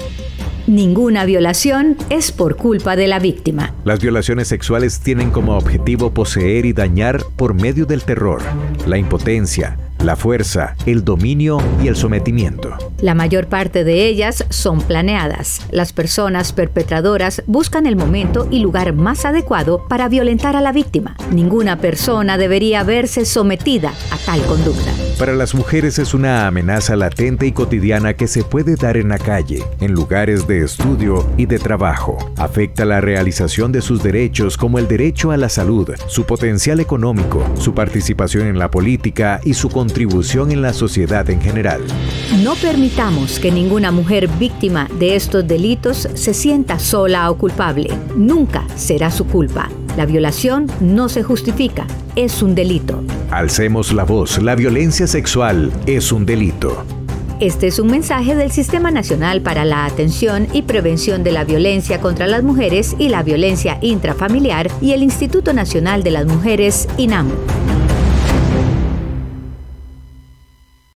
Ninguna violación es por culpa de la víctima. Las violaciones sexuales tienen como objetivo poseer y dañar por medio del terror, la impotencia, la fuerza, el dominio y el sometimiento. La mayor parte de ellas son planeadas. Las personas perpetradoras buscan el momento y lugar más adecuado para violentar a la víctima. Ninguna persona debería verse sometida a tal conducta. Para las mujeres es una amenaza latente y cotidiana que se puede dar en la calle, en lugares de estudio y de trabajo. Afecta la realización de sus derechos como el derecho a la salud, su potencial económico, su participación en la política y su contribución en la sociedad en general. No permitamos que ninguna mujer víctima de estos delitos se sienta sola o culpable. Nunca será su culpa. La violación no se justifica, es un delito. Alcemos la voz, la violencia sexual es un delito. Este es un mensaje del Sistema Nacional para la Atención y Prevención de la Violencia contra las Mujeres y la Violencia Intrafamiliar y el Instituto Nacional de las Mujeres, INAMU.